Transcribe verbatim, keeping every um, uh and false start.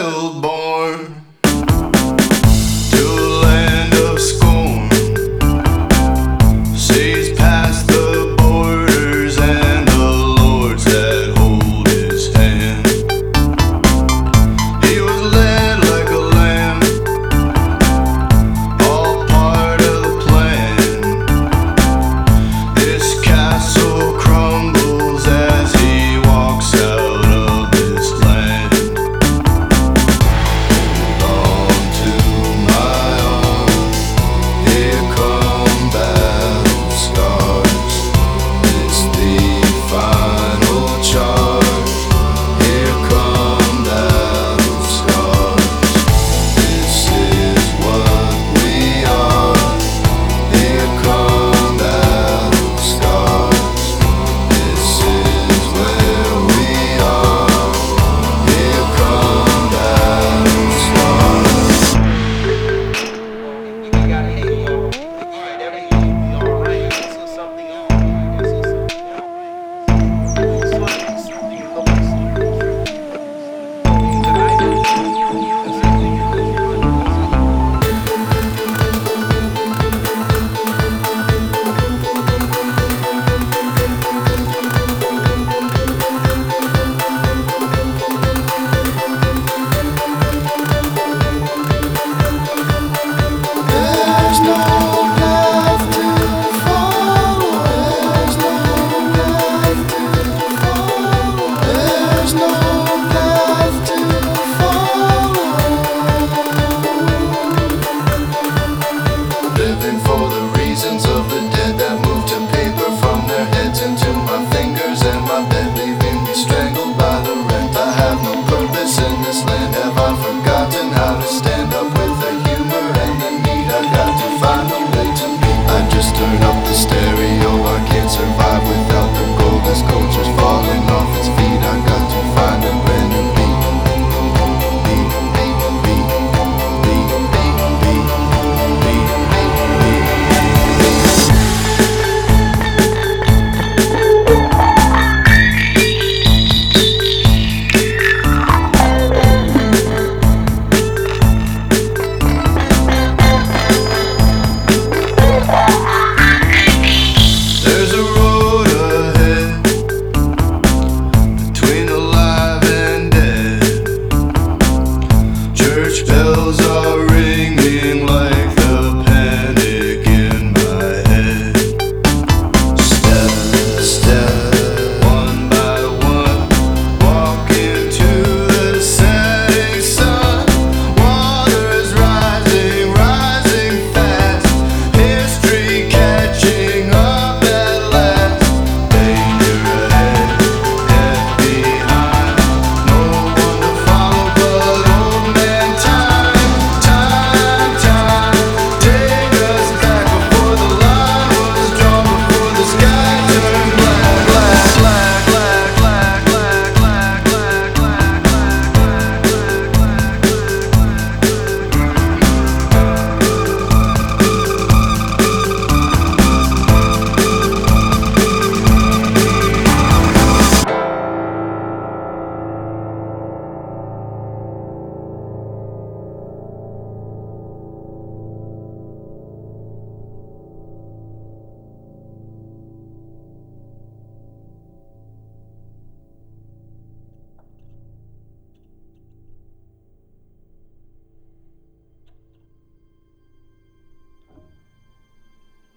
stillborn to a land of scorn, sees past the borders and the lords that hold his hand. He was led like a lamb, all part of the plan. This castle crumbles as he walks out of this land. Hold on to my arm, here come battle scars. It's the final charge, here come battle scars. This is what we are, here come battle scars. This is where we are, here come battle scars. You gotta hate me. Alright, everything will be alright. This is something else. This is something else. This is something you're going to see. Things that I do. That's something you're going to There's no path to follow. There's no path to follow. There's no path to follow. Living for the reasons of the dead that move to paper from their heads into my fingers and my bed, leaving me strangled by the rent. I have no purpose in this land. Have I forgotten how to stand up with the humor and the need? I got to find a way to be. I just turn up the stereo. I can't survive without the gold. This culture's falling off its feet. I got to find a brand new beat. Beat, beat, beat, beat, beat, beat, beat, There's a road ahead between the alive and dead. Church bells are